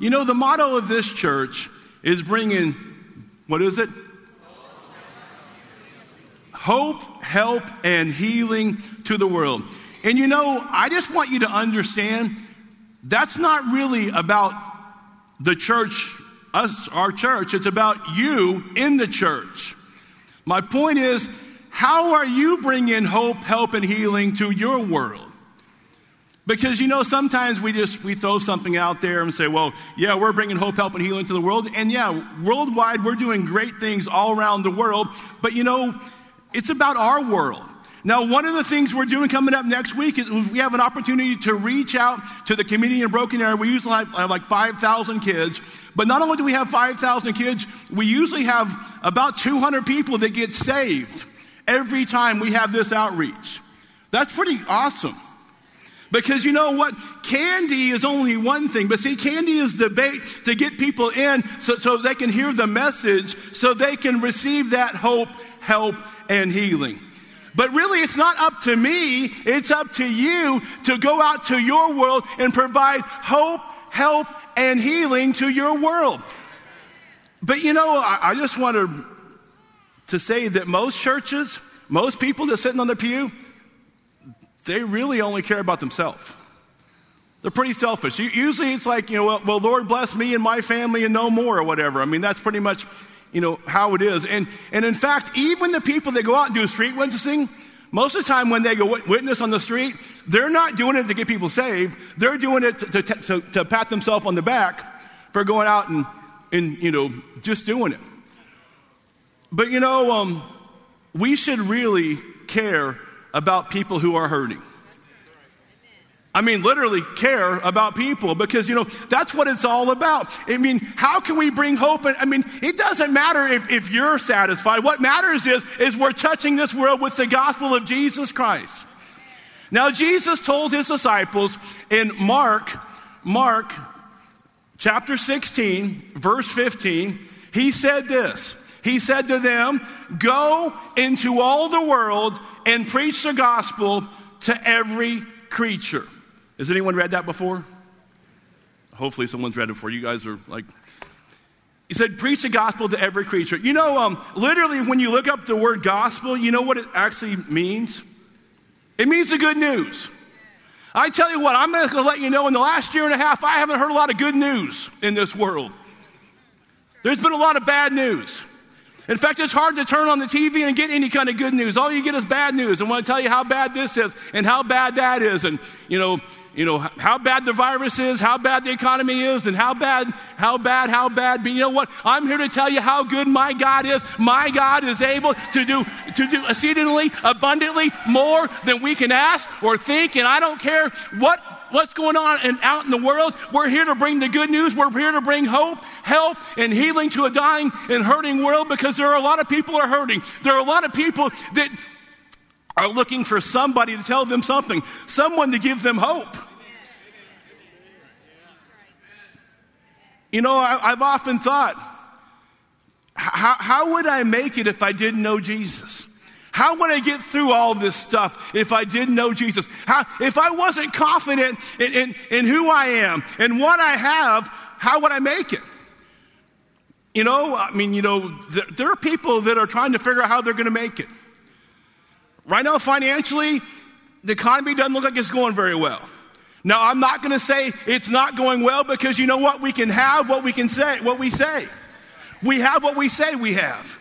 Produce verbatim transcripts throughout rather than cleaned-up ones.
You know, the motto of this church is bringing, what is it? Hope, help, and healing to the world. And you know, I just want you to understand, that's not really about the church, us, our church. It's about you in the church. My point is, how are you bringing hope, help, and healing to your world? Because, you know, sometimes we just, we throw something out there and say, well, yeah, we're bringing hope, help, and healing to the world. And yeah, worldwide, we're doing great things all around the world. But, you know, it's about our world. Now, one of the things we're doing coming up next week is we have an opportunity to reach out to the community in Broken Arrow. We usually have, have like five thousand kids. But not only do we have five thousand kids, we usually have about two hundred people that get saved every time we have this outreach. That's pretty awesome. Because you know what? Candy is only one thing. But see, candy is the bait to get people in so, so they can hear the message, so they can receive that hope, help, and healing. But really, it's not up to me. It's up to you to go out to your world and provide hope, help, and healing to your world. But you know, I, I just want to, to say that most churches, most people that are sitting on the pew, they really only care about themselves. They're pretty selfish. Usually it's like, you know, well, well, Lord bless me and my family and no more or whatever. I mean, that's pretty much, you know, how it is. And and in fact, even the people that go out and do street witnessing, most of the time when they go witness on the street, they're not doing it to get people saved. They're doing it to, to, to, to pat themselves on the back for going out and, and, you know, just doing it. But, you know, um, we should really care about people who are hurting. I mean, literally care about people, because, you know, that's what it's all about. I mean, how can we bring hope? I mean, it doesn't matter if, if you're satisfied. What matters is, is we're touching this world with the gospel of Jesus Christ. Now, Jesus told his disciples in Mark, Mark chapter sixteen, verse fifteen, he said this. He said to them, go into all the world and preach the gospel to every creature. Has anyone read that before? Hopefully someone's read it before. You guys are like, he said, preach the gospel to every creature. You know, um, literally when you look up the word gospel, you know what it actually means? It means the good news. I tell you what, I'm going to let you know, in the last year and a half, I haven't heard a lot of good news in this world. There's been a lot of bad news. In fact, it's hard to turn on the T V and get any kind of good news. All you get is bad news. I want to tell you how bad this is and how bad that is, and you know, you know how bad the virus is, how bad the economy is, and how bad, how bad, how bad. But you know what? I'm here to tell you how good my God is. My God is able to do to do exceedingly abundantly more than we can ask or think, and I don't care what. What's going on in, out in the world. We're here to bring the good news. We're here to bring hope, help, and healing to a dying and hurting world, because there are a lot of people who are hurting. There are a lot of people that are looking for somebody to tell them something, someone to give them hope. You know, I, I've often thought, how, how would I make it if I didn't know Jesus? How would I get through all this stuff if I didn't know Jesus? How, if I wasn't confident in, in, in who I am and what I have, how would I make it? You know, I mean, you know, there, there are people that are trying to figure out how they're going to make it. Right now, financially, the economy doesn't look like it's going very well. Now, I'm not going to say it's not going well, because you know what? We can have what we can say, what we say. We have what we say we have.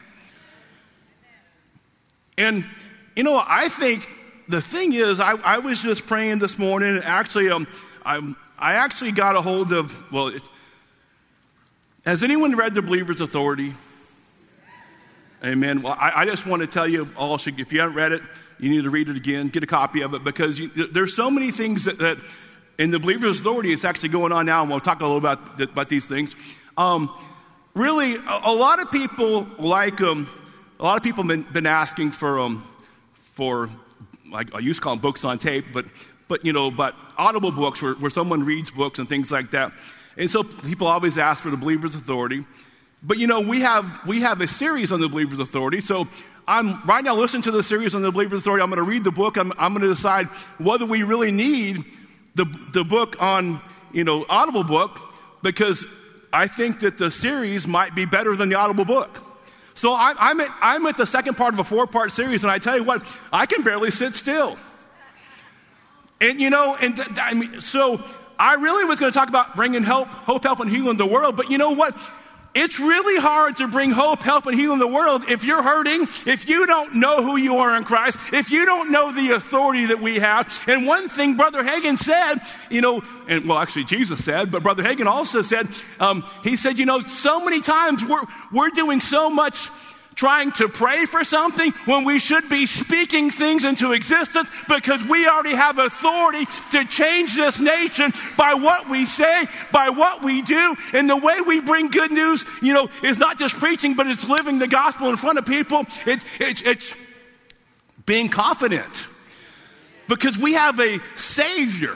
And, you know, I think the thing is, I, I was just praying this morning, and actually, um, I, I actually got a hold of, well, it, has anyone read The Believer's Authority? Amen. Well, I, I just want to tell you all, if you haven't read it, you need to read it again, get a copy of it, because you, there's so many things that, that in The Believer's Authority, it's actually going on now, and we'll talk a little about, about these things. Um, really, a, a lot of people like, um, A lot of people have been, been asking for, um, for, like I used to call them books on tape, but, but you know, but audible books where, where someone reads books and things like that. And so people always ask for The Believer's Authority. But you know, we have we have a series on The Believer's Authority. So I'm right now listening to the series on The Believer's Authority. I'm going to read the book. I'm, I'm going to decide whether we really need the the book on, you know, audible book, because I think that the series might be better than the Audible book. So I, I'm, at, I'm at the second part of a four-part series, and I tell you what, I can barely sit still. And you know, and th- th- I mean, so I really was going to talk about bringing help, hope, help, and healing to the world, but you know what? It's really hard to bring hope, help, and healing to the world if you're hurting, if you don't know who you are in Christ, if you don't know the authority that we have. And one thing Brother Hagin said, you know, and well, actually Jesus said, but Brother Hagin also said, um, he said, you know, so many times we're we're doing so much trying to pray for something when we should be speaking things into existence, because we already have authority to change this nation by what we say, by what we do. And the way we bring good news, you know, is not just preaching, but it's living the gospel in front of people. It's, it's, it's being confident because we have a Savior.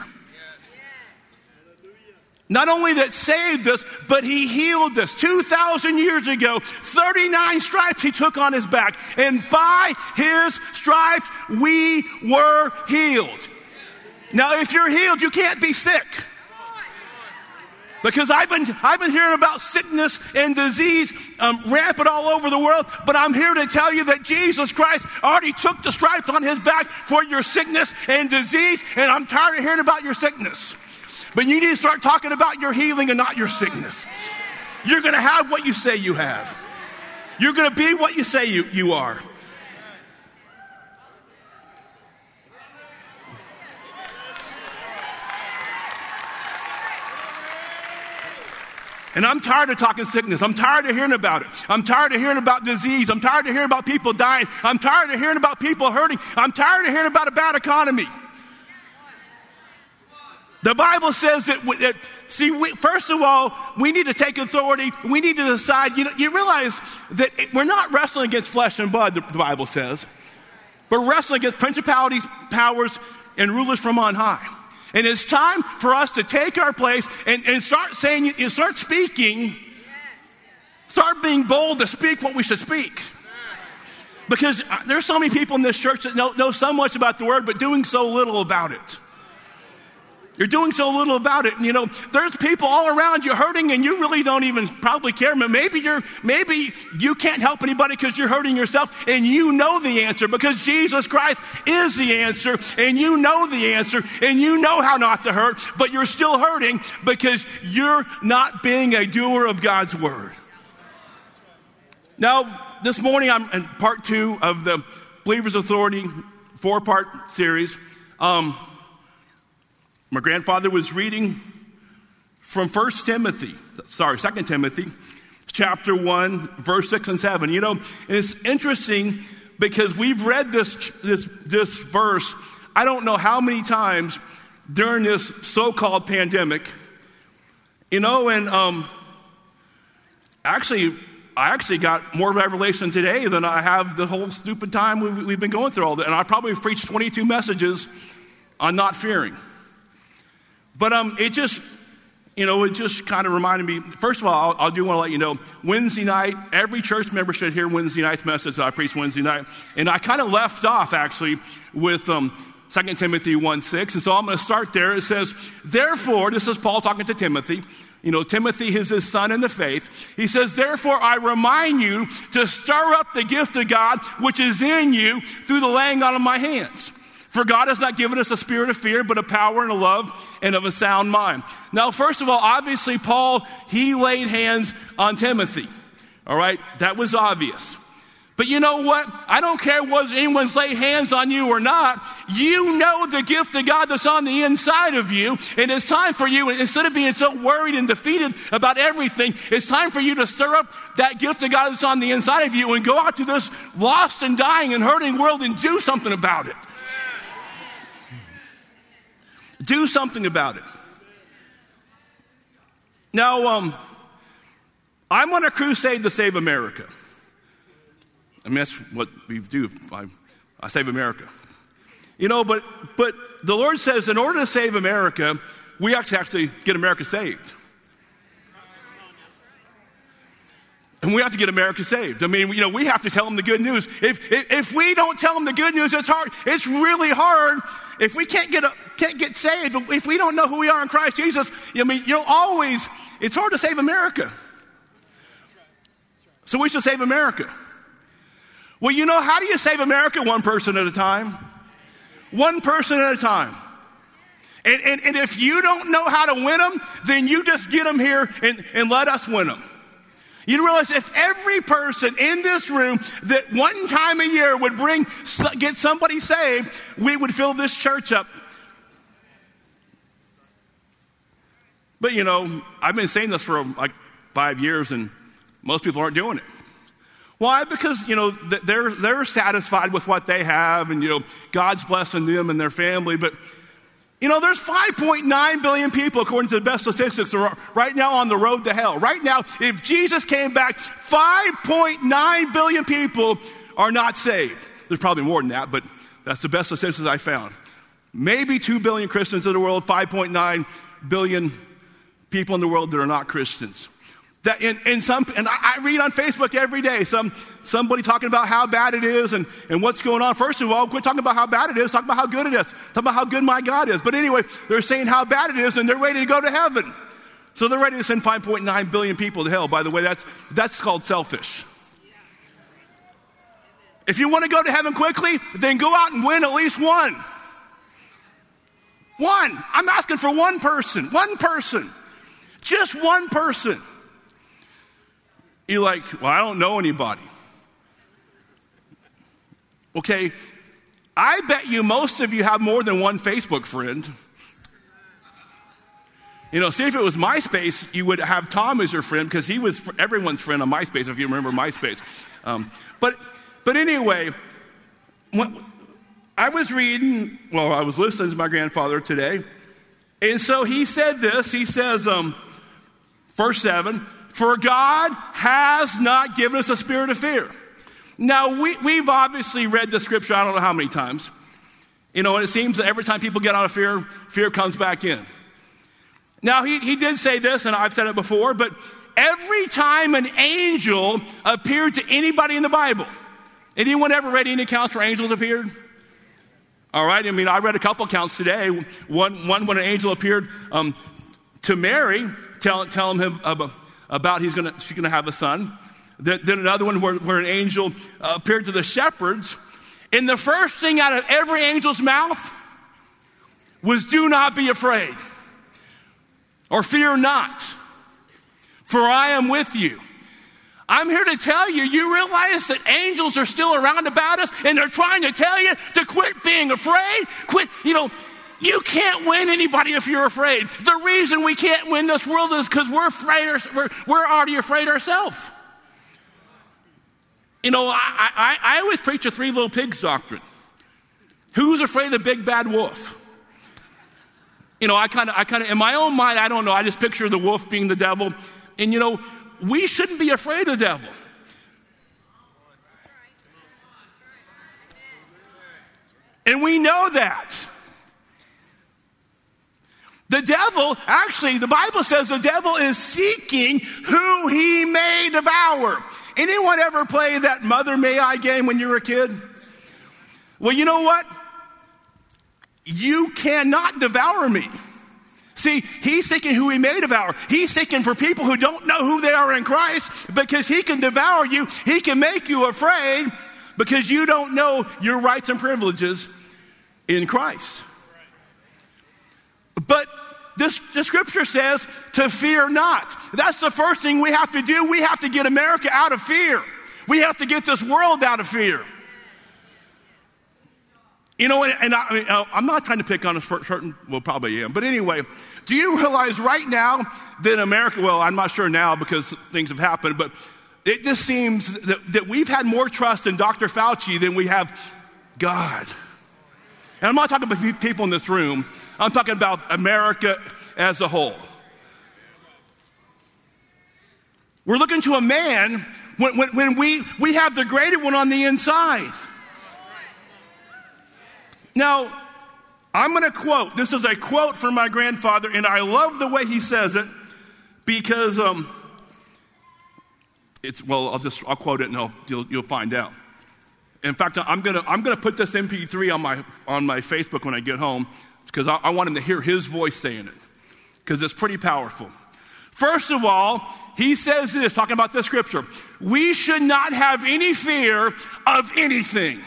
Not only that saved us, but he healed us. two thousand years ago, thirty-nine stripes he took on his back. And by his stripes, we were healed. Now, if you're healed, you can't be sick. Because I've been, I've been hearing about sickness and disease um, rampant all over the world. But I'm here to tell you that Jesus Christ already took the stripes on his back for your sickness and disease. And I'm tired of hearing about your sickness. But you need to start talking about your healing and not your sickness. You're going to have what you say you have. You're going to be what you say you, you are. And I'm tired of talking sickness. I'm tired of hearing about it. I'm tired of hearing about disease. I'm tired of hearing about people dying. I'm tired of hearing about people hurting. I'm tired of hearing about a bad economy. The Bible says that, that see, we, first of all, we need to take authority. We need to decide. You know, you realize that it, we're not wrestling against flesh and blood, the, the Bible says. We're wrestling against principalities, powers, and rulers from on high. And it's time for us to take our place and, and start saying, and start speaking, start being bold to speak what we should speak. Because there's so many people in this church that know, know so much about the word, but doing so little about it. You're doing so little about it. And, you know, there's people all around you hurting and you really don't even probably care. Maybe you're, maybe you can't help anybody because you're hurting yourself, and you know the answer because Jesus Christ is the answer, and you know the answer, and you know how not to hurt, but you're still hurting because you're not being a doer of God's word. Now, this morning I'm in part two of the Believer's Authority four-part series. Um, My grandfather was reading from First Timothy, sorry, Second Timothy, chapter one, verse six and seven. You know, and it's interesting because we've read this, this, this verse, I don't know how many times during this so-called pandemic. You know, and um, actually, I actually got more revelation today than I have the whole stupid time we've, we've been going through all that. And I probably preached twenty-two messages on not fearing. But um, it just, you know, it just kind of reminded me, first of all, I'll, I do want to let you know, Wednesday night, every church member should hear Wednesday night's message that I preached Wednesday night. And I kind of left off, actually, with um, Second Timothy one six. And so I'm going to start there. It says, therefore, this is Paul talking to Timothy. You know, Timothy is his son in the faith. He says, therefore, I remind you to stir up the gift of God which is in you through the laying on of my hands. For God has not given us a spirit of fear, but of power and of love and of a sound mind. Now, first of all, obviously, Paul, he laid hands on Timothy. All right? That was obvious. But you know what? I don't care whether anyone's laid hands on you or not. You know the gift of God that's on the inside of you. And it's time for you, instead of being so worried and defeated about everything, it's time for you to stir up that gift of God that's on the inside of you and go out to this lost and dying and hurting world and do something about it. Do something about it. Now, um, I'm on a crusade to save America. I mean, that's what we do. I, I save America. You know, but but the Lord says in order to save America, we actually have to get America saved. And we have to get America saved. I mean, you know, we have to tell them the good news. If, if if we don't tell them the good news, it's hard. It's really hard. If we can't get a, can't get saved, if we don't know who we are in Christ Jesus, I mean, you'll always it's hard to save America. So we should save America. Well, you know, how do you save America? One person at a time. One person at a time. And, and, and if you don't know how to win them, then you just get them here and, and let us win them. You realize if every person in this room that one time a year would bring, get somebody saved, we would fill this church up. But you know, I've been saying this for like five years and most people aren't doing it. Why? Because, you know, they're, they're satisfied with what they have and, you know, God's blessing them and their family. But, you know, there's five point nine billion people, according to the best statistics, are right now on the road to hell. Right now, if Jesus came back, five point nine billion people are not saved. There's probably more than that, but that's the best statistics I found. Maybe two billion Christians in the world, five point nine billion people in the world that are not Christians. That in, in some, and I, I read on Facebook every day, some somebody talking about how bad it is and, and what's going on. First of all, quit talking about how bad it is, talk about how good it is. Talk about how good my God is. But anyway, they're saying how bad it is and they're ready to go to heaven. So they're ready to send five point nine billion people to hell. By the way, that's that's called selfish. If you want to go to heaven quickly, then go out and win at least one. One. I'm asking for one person. One person. Just one person. You're like, well, I don't know anybody. Okay, I bet you most of you have more than one Facebook friend. You know, see, if it was MySpace, you would have Tom as your friend because he was everyone's friend on MySpace, if you remember MySpace. Um, but, but anyway, when, I was reading, well, I was listening to my grandfather today, and so he said this. He says, um, verse seven, for God has not given us a spirit of fear. Now, we, we've obviously read the scripture I don't know how many times. You know, and it seems that every time people get out of fear, fear comes back in. Now, he, he did say this, and I've said it before, but every time an angel appeared to anybody in the Bible, anyone ever read any accounts where angels appeared? All right, I mean, I read a couple accounts today. One, one when an angel appeared um, to Mary, telling telling him about, about he's gonna she's gonna have a son. Then, then another one where, where an angel uh, appeared to the shepherds. And the first thing out of every angel's mouth was, do not be afraid, or fear not, for I am with you. I'm here to tell you, you realize that angels are still around about us, and they're trying to tell you to quit being afraid. Quit, you know, you can't win anybody if you're afraid. The reason we can't win this world is because we're afraid, we're, we're already afraid ourselves. You know, I, I, I always preach a three little pigs doctrine. Who's afraid of the big bad wolf? You know, I kind of, I kind of, in my own mind, I don't know, I just picture the wolf being the devil. And you know, we shouldn't be afraid of the devil. And we know that. The devil, actually, the Bible says the devil is seeking who he may devour. Anyone ever play that Mother May I game when you were a kid? Well, you know what? You cannot devour me. See, he's seeking who he may devour. He's seeking for people who don't know who they are in Christ, because he can devour you. He can make you afraid because you don't know your rights and privileges in Christ. But this, the scripture says to fear not. That's the first thing we have to do. We have to get America out of fear. We have to get this world out of fear. You know, and, and I, I mean, I'm not trying to pick on a certain, well, probably am. But anyway, do you realize right now that America, well, I'm not sure now because things have happened, but it just seems that, that we've had more trust in Doctor Fauci than we have God. And I'm not talking about people in this room. I'm talking about America as a whole. We're looking to a man when, when, when we, we have the greater one on the inside. Now, I'm going to quote. This is a quote from my grandfather, and I love the way he says it because um, it's, well, I'll just, I'll quote it and I'll, you'll, you'll find out. In fact, I'm going to, I'm going to put this M P three on my, on my Facebook when I get home because I, I want him to hear his voice saying it because it's pretty powerful. First of all, he says this, talking about this scripture, we should not have any fear of anything.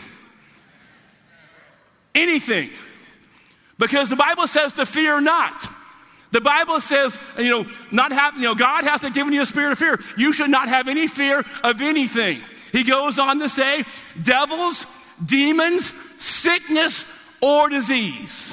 Anything. Because the Bible says to fear not. The Bible says, you know, not have, you know, God hasn't given you a spirit of fear. You should not have any fear of anything. He goes on to say, devils, demons, sickness, or disease.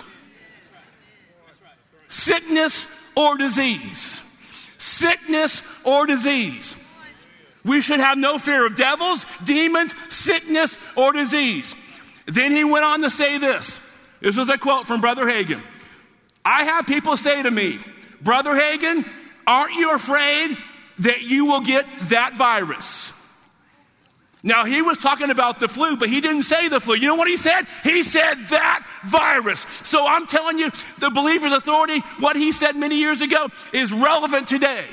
Sickness or disease. Sickness or disease. We should have no fear of devils, demons, sickness, or disease. Then he went on to say this. This was a quote from Brother Hagin. I have people say to me, Brother Hagin, aren't you afraid that you will get that virus? Now, he was talking about the flu, but he didn't say the flu. You know what he said? He said that virus. So I'm telling you, the believer's authority, what he said many years ago, is relevant today.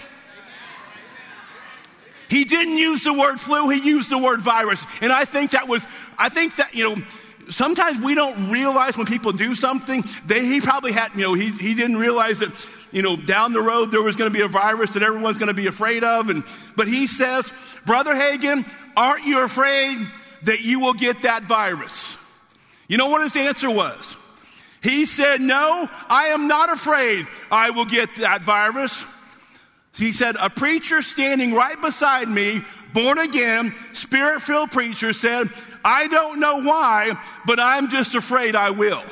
He didn't use the word flu, he used the word virus. And I think that was, I think that, you know, sometimes we don't realize when people do something, they, he probably had, you know, he, he didn't realize that, you know, down the road there was going to be a virus that everyone's going to be afraid of. And but he says, Brother Hagin, aren't you afraid that you will get that virus? You know what his answer was? He said, no, I am not afraid I will get that virus. He said, a preacher standing right beside me, born again, spirit-filled preacher, said, I don't know why, but I'm just afraid I will.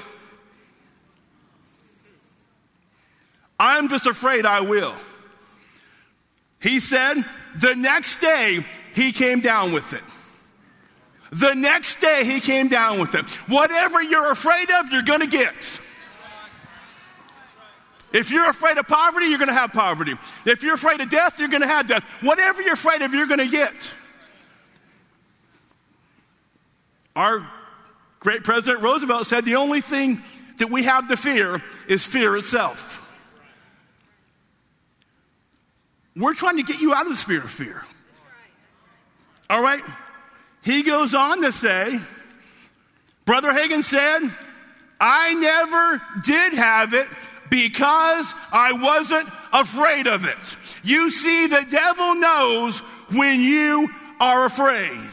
I'm just afraid I will. He said, the next day, he came down with it. The next day, he came down with it. Whatever you're afraid of, you're going to get. If you're afraid of poverty, you're going to have poverty. If you're afraid of death, you're going to have death. Whatever you're afraid of, you're going to get. Our great President Roosevelt said the only thing that we have to fear is fear itself. We're trying to get you out of the spirit of fear. All right? He goes on to say, Brother Hagin said, I never did have it because I wasn't afraid of it. You see, the devil knows when you are afraid.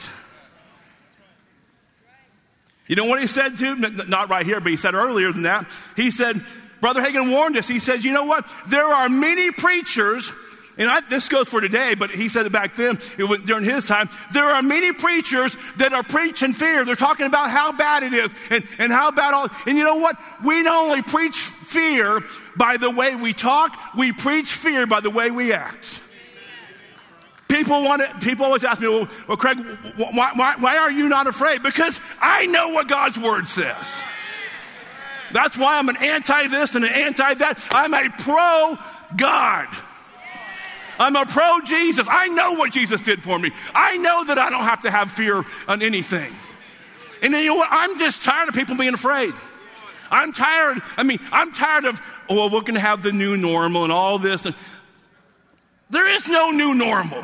You know what he said too? Not right here, but he said earlier than that. He said, Brother Hagin warned us. He says, you know what? There are many preachers, and I, this goes for today, but he said it back then, it was during his time. There are many preachers that are preaching fear. They're talking about how bad it is and, and how bad all, and you know what? We not only preach fear by the way we talk, we preach fear by the way we act. People want to, people always ask me, well, well Craig, why, why, why are you not afraid? Because I know what God's word says. That's why I'm an anti this and an anti that. I'm a pro God. I'm a pro Jesus. I know what Jesus did for me. I know that I don't have to have fear on anything. And then, you know what? I'm just tired of people being afraid. I'm tired. I mean, I'm tired of, oh, well, we're going to have the new normal and all this. And there is no new normal.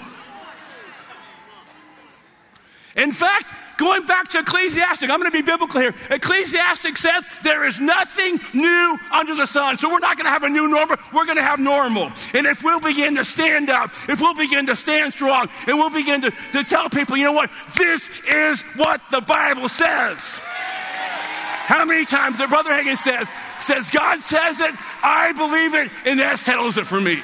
In fact, going back to Ecclesiastic, I'm going to be biblical here. Ecclesiastic says there is nothing new under the sun. So we're not going to have a new normal. We're going to have normal. And if we'll begin to stand up, if we'll begin to stand strong, and we'll begin to, to tell people, you know what? This is what the Bible says. How many times the Brother Hagin says, says God says it, I believe it, and that settles it for me.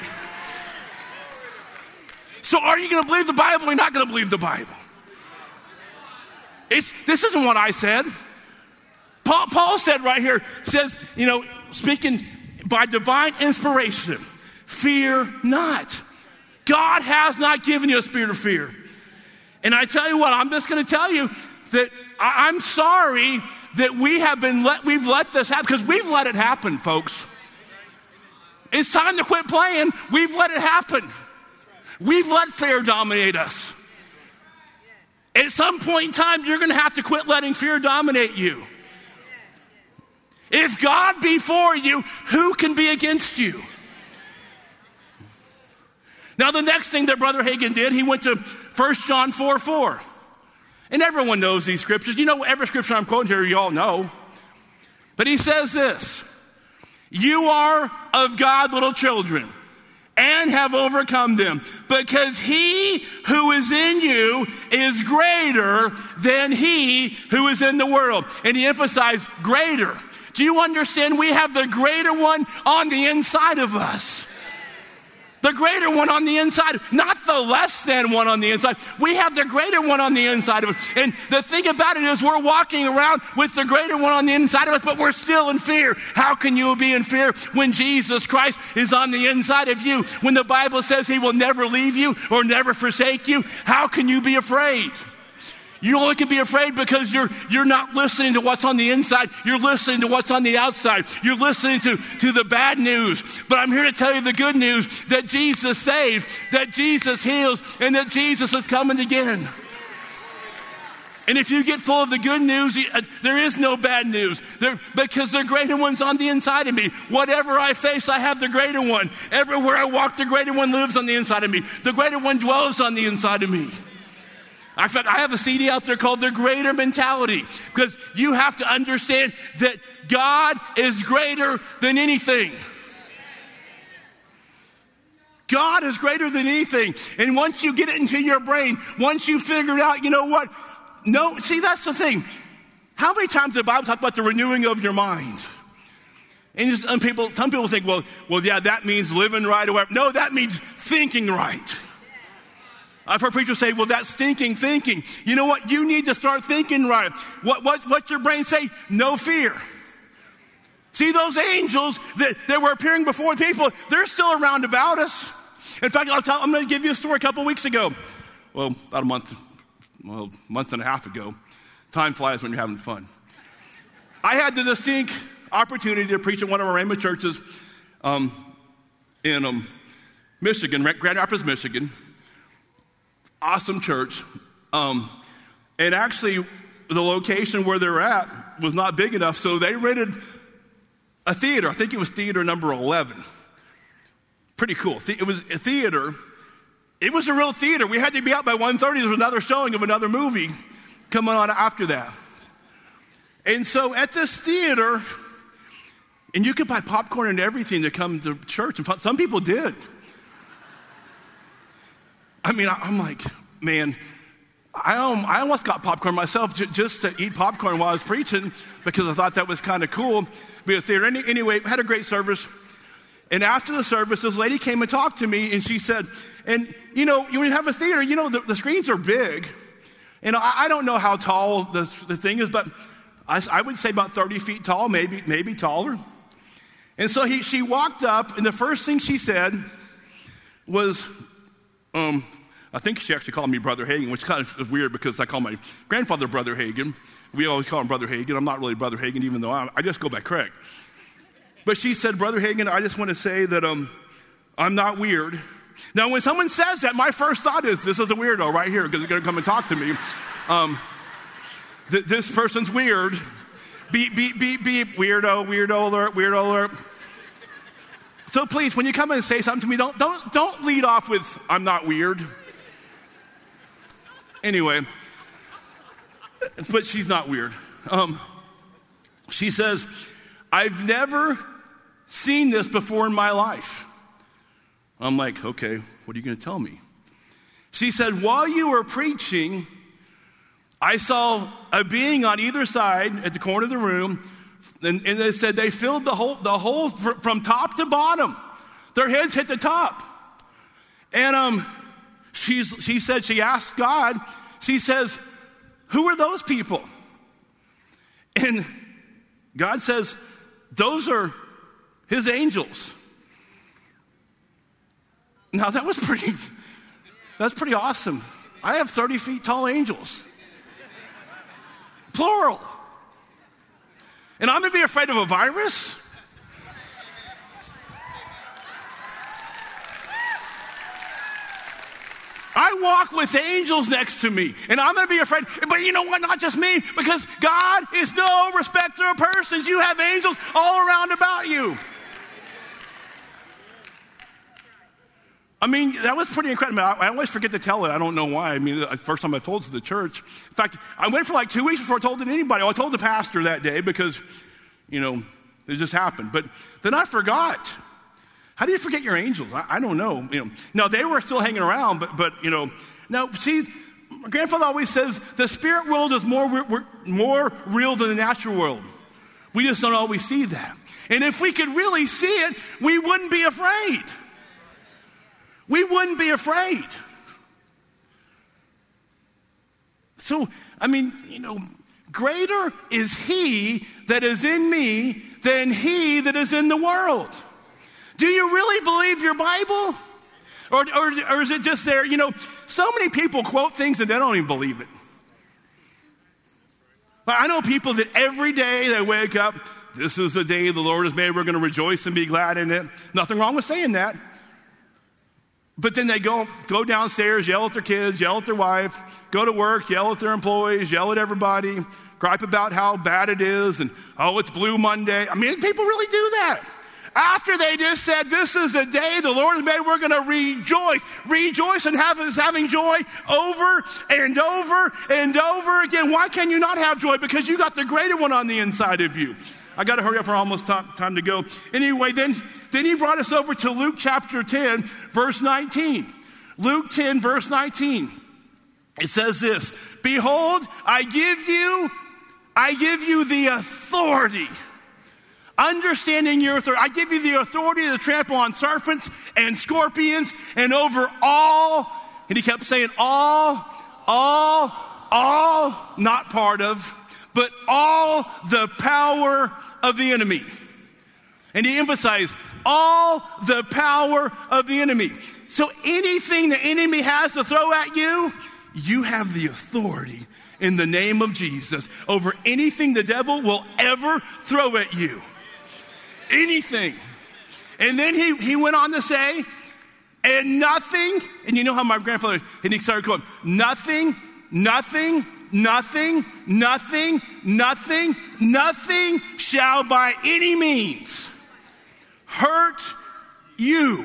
So are you going to believe the Bible or are you not going to believe the Bible? It's, this isn't what I said. Paul, Paul said right here, says, you know, speaking by divine inspiration, fear not. God has not given you a spirit of fear. And I tell you what, I'm just going to tell you that I, I'm sorry that we have been let, we've let this happen, because we've let it happen, folks. It's time to quit playing. We've let it happen. We've let fear dominate us. At some point in time, you're going to have to quit letting fear dominate you. If God be for you, who can be against you? Now, the next thing that Brother Hagin did, he went to First John four four. And everyone knows these scriptures. You know, every scripture I'm quoting here, you all know. But he says this, you are of God, little children, and have overcome them, because he who is in you is greater than he who is in the world. And he emphasized greater. Do you understand? We have the greater one on the inside of us. The greater one on the inside, not the less than one on the inside. We have the greater one on the inside of us. And the thing about it is we're walking around with the greater one on the inside of us, but we're still in fear. How can you be in fear when Jesus Christ is on the inside of you? When the Bible says he will never leave you or never forsake you, how can you be afraid? You only can be afraid because you're you're not listening to what's on the inside. You're listening to what's on the outside. You're listening to, to the bad news. But I'm here to tell you the good news, that Jesus saves, that Jesus heals, and that Jesus is coming again. And if you get full of the good news, there is no bad news. There, because the greater one's on the inside of me. Whatever I face, I have the greater one. Everywhere I walk, the greater one lives on the inside of me. The greater one dwells on the inside of me. In fact, I have a C D out there called The Greater Mentality, because you have to understand that God is greater than anything. God is greater than anything. And once you get it into your brain, once you figure it out, you know what? No, see, that's the thing. How many times did the Bible talk about the renewing of your mind? And, just, and people, some people think, well, well, yeah, that means living right or whatever. No, that means thinking right. I've heard preachers say, well, that's thinking, thinking. You know what? You need to start thinking right. What, what, what's your brain say? No fear. See, those angels that, that were appearing before people, they're still around about us. In fact, I'll tell, I'm going to give you a story a couple weeks ago. Well, about a month, well, a month and a half ago. Time flies when you're having fun. I had the distinct opportunity to preach at one of our Rhema churches um, in um, Michigan, Grand Rapids, Michigan. Awesome church. Um, and actually, the location where they're at was not big enough, so they rented a theater. I think it was theater number eleven. Pretty cool. It was a theater. It was a real theater. We had to be out by one thirty. There was another showing of another movie coming on after that. And so at this theater, and you could buy popcorn and everything to come to church. And some people did. I mean, I'm like, man, I, um, I almost got popcorn myself j- just to eat popcorn while I was preaching, because I thought that was kind of cool. Be a theater. Any, anyway, had a great service. And after the service, this lady came and talked to me, and she said, and, you know, when you have a theater, you know, the, the screens are big. And I, I don't know how tall the, the thing is, but I, I would say about thirty feet tall, maybe, maybe taller. And so he, she walked up, and the first thing she said was, Um, I think she actually called me Brother Hagin, which kind of is weird because I call my grandfather Brother Hagin. We always call him Brother Hagin. I'm not really Brother Hagin, even though I'm, I just go by Craig. But she said, Brother Hagin, I just want to say that um, I'm not weird. Now, when someone says that, my first thought is, this is a weirdo right here, because they're going to come and talk to me. Um, th- this person's weird. Beep, beep, beep, beep. Weirdo, weirdo alert, weirdo alert. So please, when you come in and say something to me, don't don't don't lead off with, I'm not weird. Anyway, but she's not weird. Um, she says, I've never seen this before in my life. I'm like, okay, what are you going to tell me? She said, while you were preaching, I saw a being on either side at the corner of the room. And, and they said they filled the whole, the whole fr- from top to bottom. Their heads hit the top. And um, she's, she said, she asked God, she says, who are those people? And God says, those are his angels. Now that was pretty, that's pretty awesome. I have thirty feet tall angels. Plural. And I'm going to be afraid of a virus? I walk with angels next to me, and I'm going to be afraid. But you know what? Not just me, because God is no respecter of persons. You have angels all around about you. I mean, that was pretty incredible. I, I always forget to tell it. I don't know why. I mean, the first time I told it to the church. In fact, I went for like two weeks before I told it to anybody. I told the pastor that day because, you know, it just happened. But then I forgot How do you forget your angels? I, I don't know. You know. No, they were still hanging around, but, but you know, no, see, my grandfather always says the spirit world is more, re- more real than the natural world. We just don't always see that. And if we could really see it, we wouldn't be afraid. We wouldn't be afraid. So, I mean, you know, greater is he that is in me than he that is in the world. Do you really believe your Bible? Or, or, or is it just there? You know, so many people quote things and they don't even believe it. I know people that every day they wake up, this is the day the Lord has made, we're going to rejoice and be glad in it. Nothing wrong with saying that. But then they go, go downstairs, yell at their kids, yell at their wife, go to work, yell at their employees, yell at everybody, gripe about how bad it is, and, oh, it's Blue Monday. I mean, people really do that. After they just said, this is the day the Lord has made, we're going to rejoice. Rejoice and have us having joy over and over and over again. Why can you not have joy? Because you got the greater one on the inside of you. I got to hurry up, we're almost time, time to go. Anyway, then, then he brought us over to Luke chapter ten, verse nineteen. Luke ten, verse nineteen. It says this, behold, I give you, I give you the authority. Understanding your authority. I give you the authority to trample on serpents and scorpions and over all, and he kept saying all, all, all, not part of, but all the power of the enemy. And he emphasized all the power of the enemy. So anything the enemy has to throw at you, you have the authority in the name of Jesus over anything the devil will ever throw at you. Anything. And then he, he went on to say, and nothing, and you know how my grandfather, and he started going, nothing, nothing, nothing, nothing, nothing, nothing shall by any means hurt you.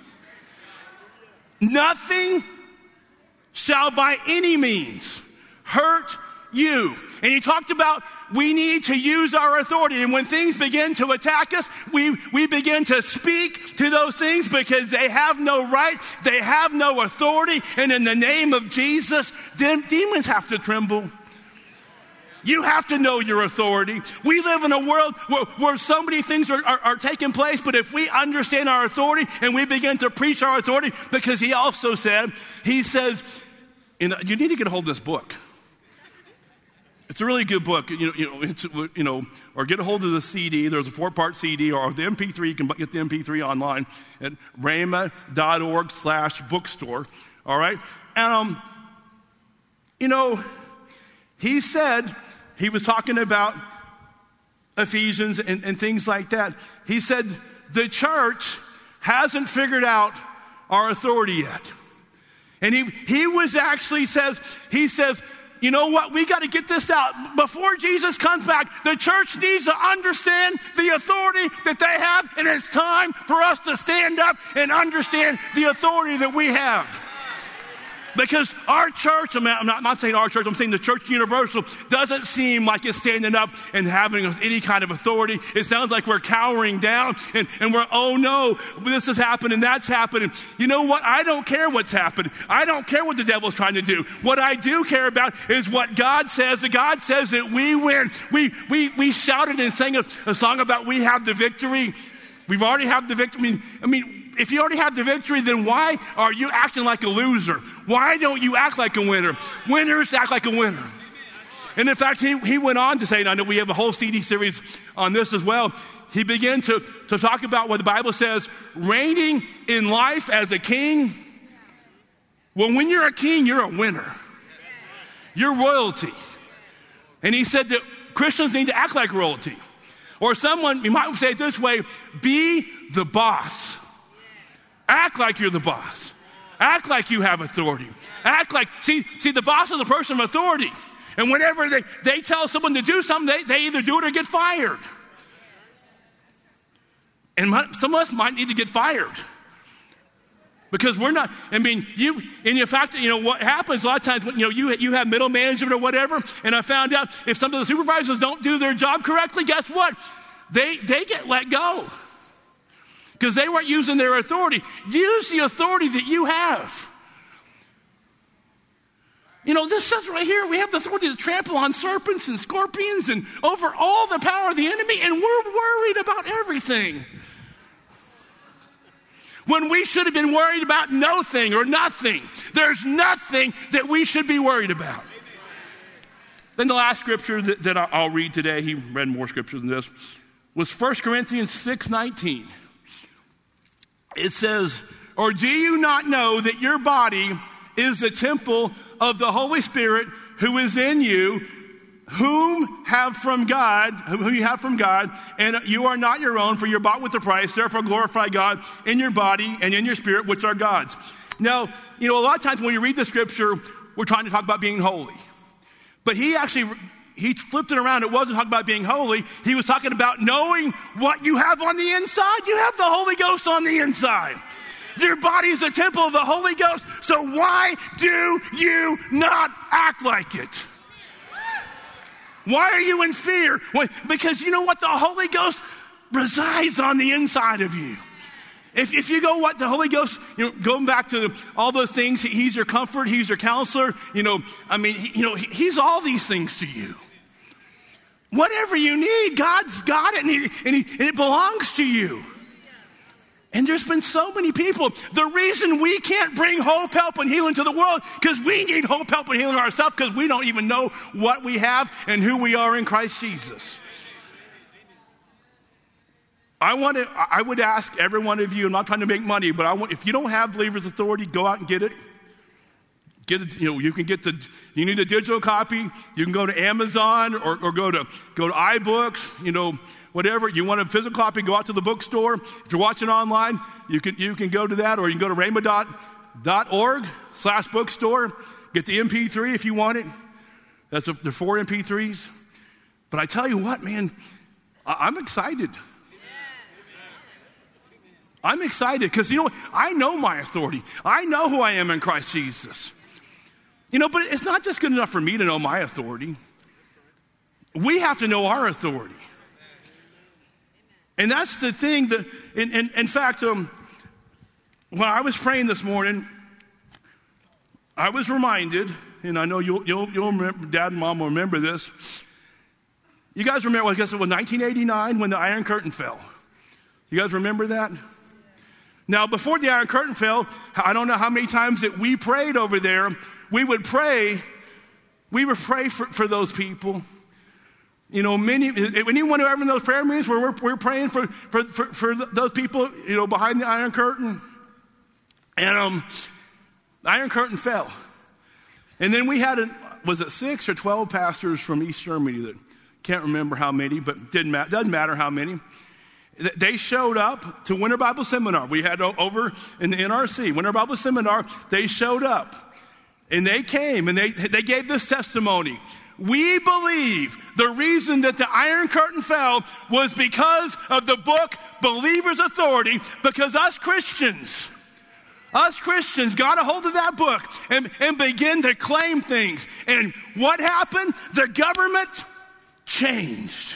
Nothing shall by any means hurt you. And he talked about we need to use our authority. And when things begin to attack us, we, we begin to speak to those things because they have no right. They have no authority. And in the name of Jesus, dem- demons have to tremble. You have to know your authority. We live in a world where, where so many things are, are, are taking place, but if we understand our authority and we begin to preach our authority, because he also said, he says, you know, you need to get a hold of this book. It's a really good book, you know, you know, it's, you know, or get a hold of the C D. There's a four-part C D, or the M P three. You can get the M P three online at rhema.org slash bookstore. All right? And, um, you know, he said, he was talking about Ephesians and, and things like that. He said, the church hasn't figured out our authority yet. And he, he was actually says, he says, you know what? We got to get this out. Before Jesus comes back, the church needs to understand the authority that they have, and it's time for us to stand up and understand the authority that we have. Because our church, I'm not, I'm not saying our church, I'm saying the church universal, doesn't seem like it's standing up and having any kind of authority. It sounds like we're cowering down and, and we're, oh no, this is happening, that's happening. You know what? I don't care what's happening. I don't care what the devil's trying to do. What I do care about is what God says. The God says that we win. We we we shouted and sang a, a song about we have the victory. We've already have the victory. I mean, I mean, if you already have the victory, then why are you acting like a loser? Why don't you act like a winner? Winners act like a winner. And in fact, he, he went on to say, and I know we have a whole C D series on this as well. He began to, to talk about what the Bible says, reigning in life as a king. Well, when you're a king, you're a winner. You're royalty. And he said that Christians need to act like royalty. Or someone, you might say it this way, be the boss. Act like you're the boss. Act like you have authority. Act like, see, see, the boss is a person of authority. And whenever they, they tell someone to do something, they, they either do it or get fired. And my, some of us might need to get fired. Because we're not, I mean, you, and in fact, you know, what happens a lot of times, when, you know, you, you have middle management or whatever, and I found out if some of the supervisors don't do their job correctly, guess what? They, they get let go. because they weren't using their authority. Use the authority that you have. You know, this says right here, we have the authority to trample on serpents and scorpions and over all the power of the enemy, and we're worried about everything. When we should have been worried about no thing or nothing. There's nothing that we should be worried about. Then the last scripture that, that I'll read today, he read more scriptures than this, was First Corinthians six nineteen. It says, or do you not know that your body is the temple of the Holy Spirit who is in you, whom have from God, whom you have from God, and you are not your own, for you're bought with a price. Therefore glorify God in your body and in your spirit, which are God's. Now, you know, a lot of times when you read the scripture, we're trying to talk about being holy. But he actually, he flipped it around. It wasn't talking about being holy. He was talking about knowing what you have on the inside. You have the Holy Ghost on the inside. Your body is a temple of the Holy Ghost. So why do you not act like it? Why are you in fear? Well, because you know what? The Holy Ghost resides on the inside of you. If, if you go what the Holy Ghost, you know, going back to all those things, he's your comfort, he's your counselor. You know, I mean, he, you know, he's all these things to you. Whatever you need, God's got it, and, he, and, he, and it belongs to you. And there's been so many people. The reason we can't bring hope, help, and healing to the world, because we need hope, help, and healing ourselves, because we don't even know what we have and who we are in Christ Jesus. I want to. I would ask every one of you. I'm not trying to make money, but I want. If you don't have Believer's Authority, go out and get it. Get it. You know, you can get the. You need a digital copy. You can go to Amazon or, or go to go to iBooks. You know, whatever. You want a physical copy? Go out to the bookstore. If you're watching online, you can you can go to that, or you can go to rainbow dot org slash bookstore. Get the M P three if you want it. That's a, the four M P threes. But I tell you what, man, I, I'm excited. I'm excited because, you know, I know my authority. I know who I am in Christ Jesus. You know, but it's not just good enough for me to know my authority. We have to know our authority. And that's the thing that, in, in, in fact, um, when I was praying this morning, I was reminded, and I know you'll, you'll, you'll remember, Dad and Mom will remember this. You guys remember, I guess it was nineteen eighty-nine when the Iron Curtain fell. You guys remember that? Now, before the Iron Curtain fell, I don't know how many times that we prayed over there. We would pray, we would pray for, for those people. You know, many, anyone who ever in those prayer meetings where we're, we're praying for, for, for, for those people, you know, behind the Iron Curtain. And um, the Iron Curtain fell. And then we had, a, was it six or twelve pastors from East Germany that, can't remember how many, but didn't ma- doesn't matter how many. They showed up to Winter Bible Seminar. We had over in the N R C, Winter Bible Seminar. They showed up and they came and they, they gave this testimony. We believe the reason that the Iron Curtain fell was because of the book Believer's Authority, because us Christians, us Christians got a hold of that book and, and began to claim things. And what happened? The government changed.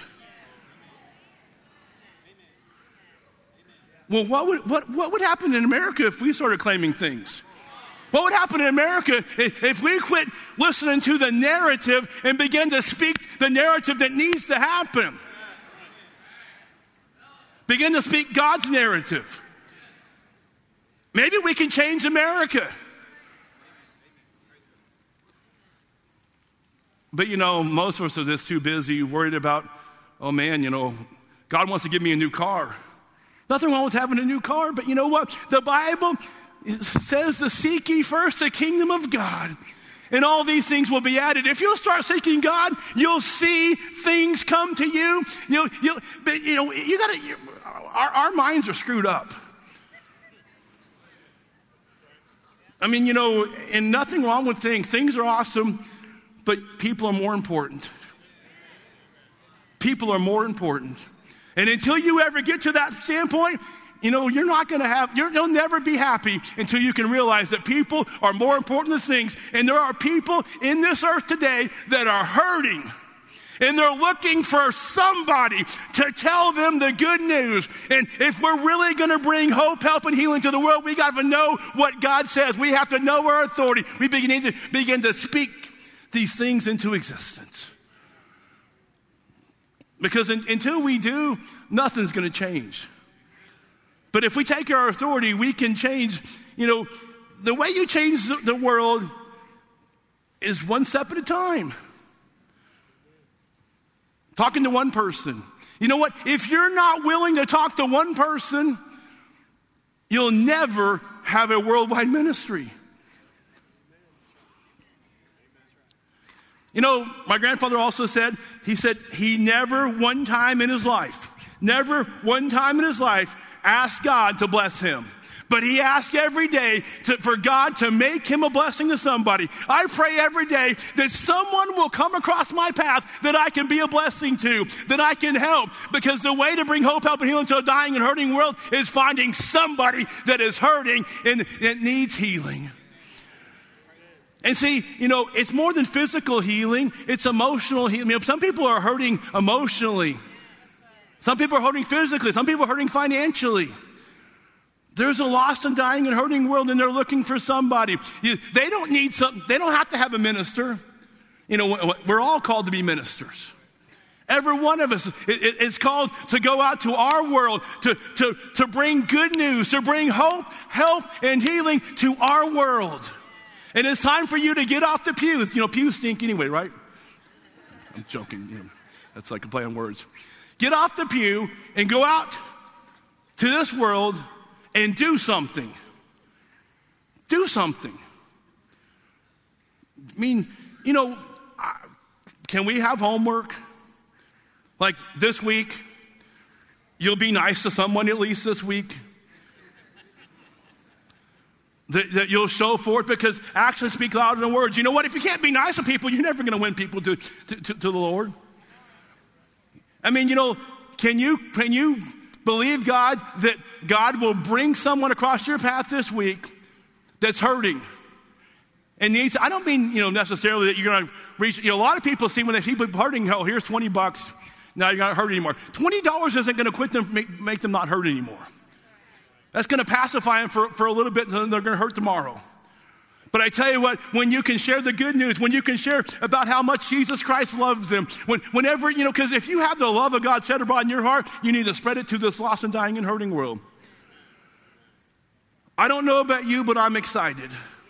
Well, what would, what, what would happen in America if we started claiming things? What would happen in America if, if we quit listening to the narrative and begin to speak the narrative that needs to happen? Begin to speak God's narrative. Maybe we can change America. But, you know, most of us are just too busy, worried about, oh, man, you know, God wants to give me a new car. Nothing wrong with having a new car, but you know what? The Bible says to seek ye first the kingdom of God, and all these things will be added. If you'll start seeking God, you'll see things come to you. You'll, you'll, but you know, you gotta, you, our, our minds are screwed up. I mean, you know, and nothing wrong with things. Things are awesome, but people are more important. People are more important. And until you ever get to that standpoint, you know, you're not going to have, you're, you'll never be happy until you can realize that people are more important than things. And there are people in this earth today that are hurting. And they're looking for somebody to tell them the good news. And if we're really going to bring hope, help, and healing to the world, we got to know what God says. We have to know our authority. We begin to begin to speak these things into existence. Because in, until we do, nothing's going to change. But if we take our authority, we can change. You know, the way you change the world is one step at a time. Talking to one person. You know what? If you're not willing to talk to one person, you'll never have a worldwide ministry. You know, my grandfather also said, he said he never one time in his life, never one time in his life asked God to bless him. But he asked every day to, for God to make him a blessing to somebody. I pray every day that someone will come across my path that I can be a blessing to, that I can help. Because the way to bring hope, help, and healing to a dying and hurting world is finding somebody that is hurting and that needs healing. And see, you know, it's more than physical healing. It's emotional healing. You know, some people are hurting emotionally. Some people are hurting physically. Some people are hurting financially. There's a lost and dying and hurting world, and they're looking for somebody. You, they don't need some. They don't have to have a minister. You know, we're all called to be ministers. Every one of us is called to go out to our world, to, to, to bring good news, to bring hope, help, and healing to our world. And it's time for you to get off the pews. You know, pews stink anyway, right? I'm joking. You know, that's like a play on words. Get off the pew and go out to this world and do something. Do something. I mean, you know, can we have homework? Like this week, you'll be nice to someone at least this week. That, that you'll show forth, because actions speak louder than words. You know what? If you can't be nice to people, you're never going to win people to, to, to, to the Lord. I mean, you know, can you, can you believe God that God will bring someone across your path this week that's hurting and needs? I don't mean, you know, necessarily that you're going to reach. You know, a lot of people see when they see people hurting, oh, here's twenty bucks. Now you're not hurt anymore. twenty dollars isn't going to quit them, make, make them not hurt anymore. That's going to pacify them for, for a little bit, and then they're going to hurt tomorrow. But I tell you what, when you can share the good news, when you can share about how much Jesus Christ loves them, when, whenever, you know, because if you have the love of God shed abroad in your heart, you need to spread it to this lost and dying and hurting world. I don't know about you, but I'm excited.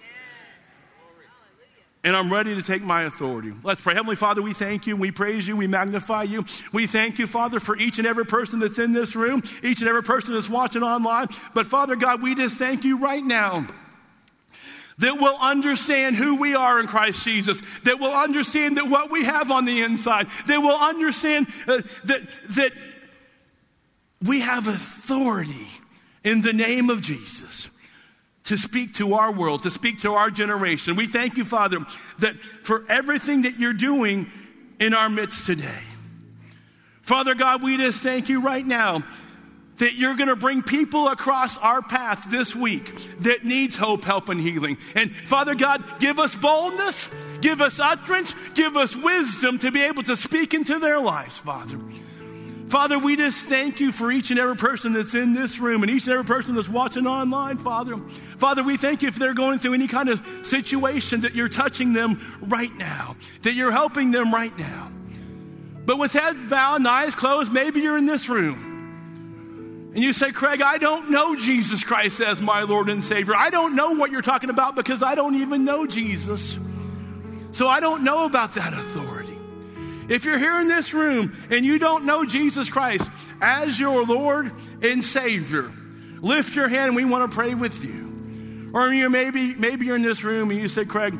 And I'm ready to take my authority. Let's pray. Heavenly Father, we thank you. We praise you. We magnify you. We thank you, Father, for each and every person that's in this room, each and every person that's watching online. But Father God, we just thank you right now that we'll understand who we are in Christ Jesus, that we'll understand that what we have on the inside, that we'll understand uh, that, that we have authority in the name of Jesus to speak to our world, to speak to our generation. We thank you, Father, that for everything that you're doing in our midst today. Father God, we just thank you right now that you're going to bring people across our path this week that needs hope, help, and healing. And Father God, give us boldness, give us utterance, give us wisdom to be able to speak into their lives, Father. Father, we just thank you for each and every person that's in this room and each and every person that's watching online, Father. Father, we thank you if they're going through any kind of situation that you're touching them right now, that you're helping them right now. But with heads bowed and eyes closed, maybe you're in this room and you say, Craig, I don't know Jesus Christ as my Lord and Savior. I don't know what you're talking about because I don't even know Jesus. So I don't know about that authority. If you're here in this room and you don't know Jesus Christ as your Lord and Savior, lift your hand and we want to pray with you. Or you maybe, maybe you're in this room and you say, Craig,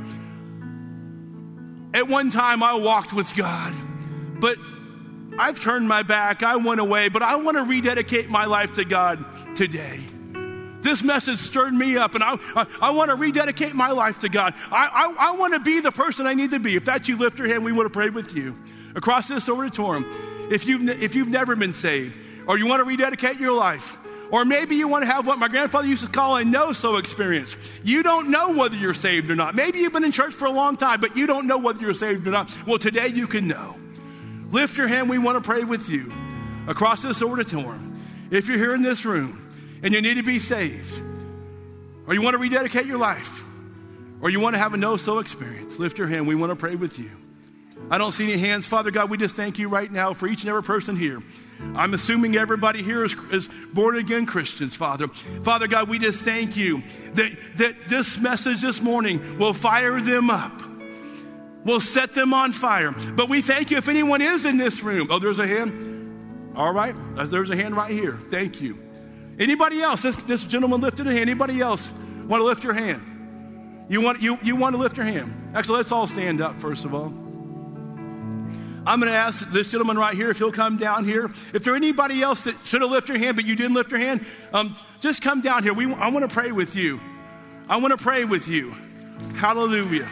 at one time I walked with God, but I've turned my back, I went away, but I want to rededicate my life to God today. This message stirred me up, and I, I, I want to rededicate my life to God. I, I, I want to be the person I need to be. If that's you, lift your hand. We want to pray with you across this auditorium. If you've, if you've never been saved, or you want to rededicate your life, or maybe you want to have what my grandfather used to call a know-so experience. You don't know whether you're saved or not. Maybe you've been in church for a long time, but you don't know whether you're saved or not. Well, today you can know. lift your hand. We want to pray with you across this auditorium. If you're here in this room and you need to be saved, or you want to rededicate your life, or you want to have a no-so experience, lift your hand. We want to pray with you. I don't see any hands. Father God, we just thank you right now for each and every person here. I'm assuming everybody here is, is born-again Christians, Father. Father God, we just thank you that, that this message this morning will fire them up. Will set them on fire. But we thank you if anyone is in this room. Oh, there's a hand. All right. There's a hand right here. Thank you. Anybody else? This, this gentleman lifted a hand. Anybody else want to lift your hand? You want, you, you want to lift your hand? Actually, let's all stand up first of all. I'm going to ask this gentleman right here if he'll come down here. If there anybody else that should have lifted your hand, but you didn't lift your hand, um, just come down here. We, I want to pray with you. I want to pray with you. Hallelujah.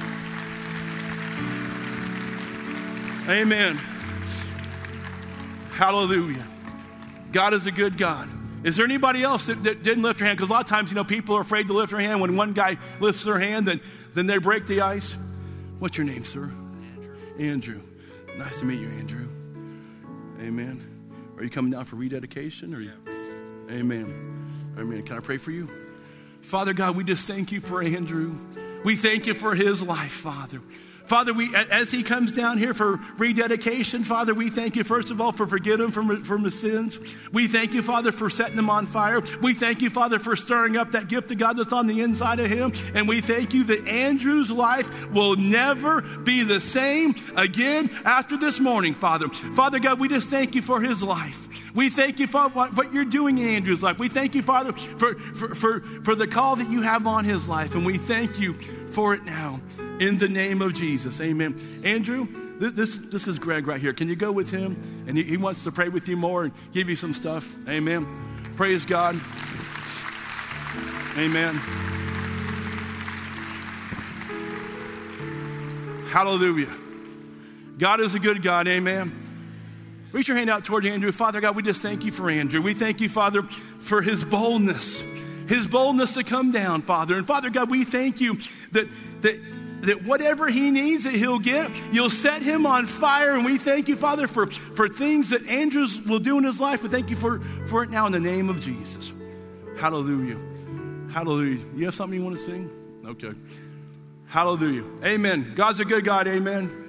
Amen. Hallelujah. God is a good God. Is there anybody else that, that didn't lift their hand? Because a lot of times, you know, people are afraid to lift their hand. When one guy lifts their hand, then, then they break the ice. What's your name, sir? Andrew. Andrew. Nice to meet you, Andrew. Amen. Are you coming down for rededication? Or you? Amen. Amen. Can I pray for you? Father God, we just thank you for Andrew. We thank you for his life, Father. Father, we, as he comes down here for rededication, Father, we thank you, first of all, for forgiving him from, from his sins. We thank you, Father, for setting him on fire. We thank you, Father, for stirring up that gift of God that's on the inside of him. And we thank you that Andrew's life will never be the same again after this morning, Father. Father God, we just thank you for his life. We thank you for what, what you're doing in Andrew's life. We thank you, Father, for, for, for, for the call that you have on his life. And we thank you for it now. In the name of Jesus, amen. Andrew, this, this, this is Greg right here. Can you go with him? And he, he wants to pray with you more and give you some stuff. Amen. Praise God. Amen. Hallelujah. God is a good God. Amen. Reach your hand out toward Andrew. Father God, we just thank you for Andrew. We thank you, Father, for his boldness. His boldness to come down, Father. And Father God, we thank you that that that whatever he needs that he'll get, you'll set him on fire. And we thank you, Father, for, for things that Andrews will do in his life. We thank you for, for it now in the name of Jesus. Hallelujah. Hallelujah. You have something you want to sing? Okay. Hallelujah. Amen. God's a good God. Amen.